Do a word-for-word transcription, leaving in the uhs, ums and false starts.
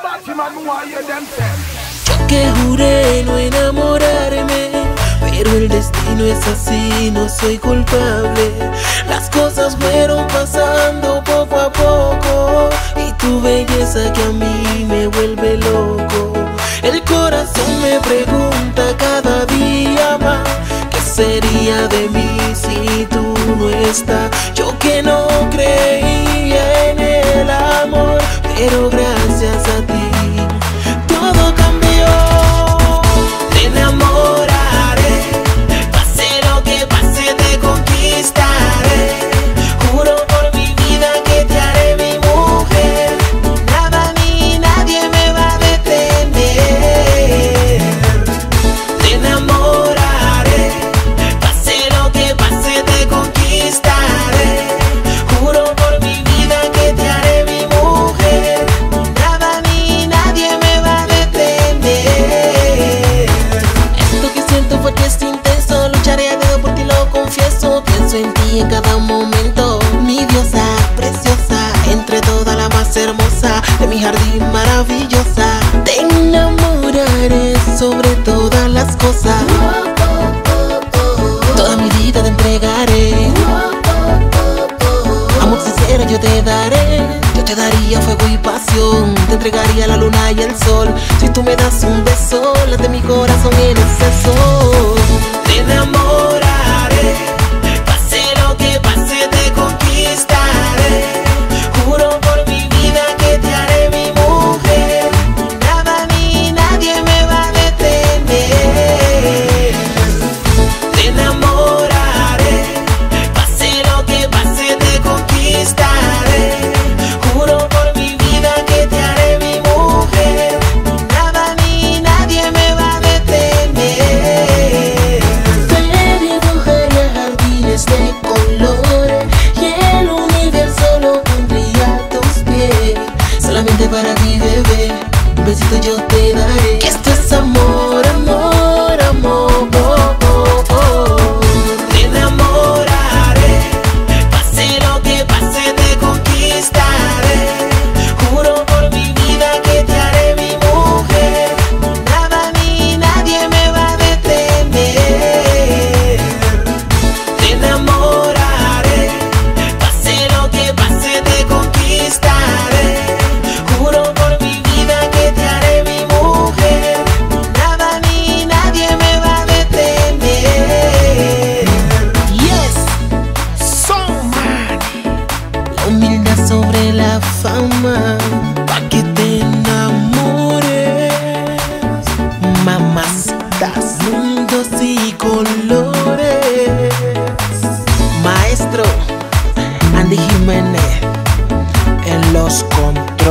Yo que juré no enamorarme, pero el destino es así, no soy culpable. Las cosas fueron pasando poco a poco, y tu belleza que a mí me vuelve loco. El corazón me pregunta cada día más, ¿qué sería de mí si tú no estás? Yo que no creía en el amor, pero gracias a ti todo cambió. Te enamoraré, pase lo que pase te conquistaré. Juro por mi vida que te haré mi mujer, nada ni nadie me va a detener. Te enamoraré, pase lo que pase te conquistaré. Juro por mi vida que te haré mi mujer, nada ni nadie me va a detener. Esto que siento porque es intenso, lucharé a dedo por ti, lo confieso. Pienso en ti en cada momento, mi diosa preciosa, entre toda la más hermosa de mi jardín maravillosa. Te enamoraré sobre todas las cosas, toda mi vida te entregaré. Amor sincero yo te daré, yo te daría fuego y pasión, te entregaría la luna y el sol. Si tú me das un beso, late mi corazón en exceso. Te enamoraré, pase lo que pase te conquistaré. Juro por mi vida que te haré mi mujer, nada ni nadie me va a detener. Te enamoraré, pase lo que pase te conquistaré. Juro por mi vida que te haré mi mujer, nada ni nadie me va a detener. Te dibujaría jardines de colores y el universo lo pondría a tus pies. Solamente para ti, bebé, un besito yo te daré. Que esto es amor, amor, amor, oh, oh, oh. Te enamoraré, pase lo que pase te conquistaré. Juro por mi vida que te haré mi mujer, nada ni nadie me va a detener. Te enamoraré, pase lo que pase te conquistaré. Juro por mi vida que te haré mi mujer, nada ni nadie me va a detener. Yes, Soulman. La humildad sobre la fama, pa' que te enamores. Mamacitas, mundos y colores. Maestro Andy Jiménez en los controles.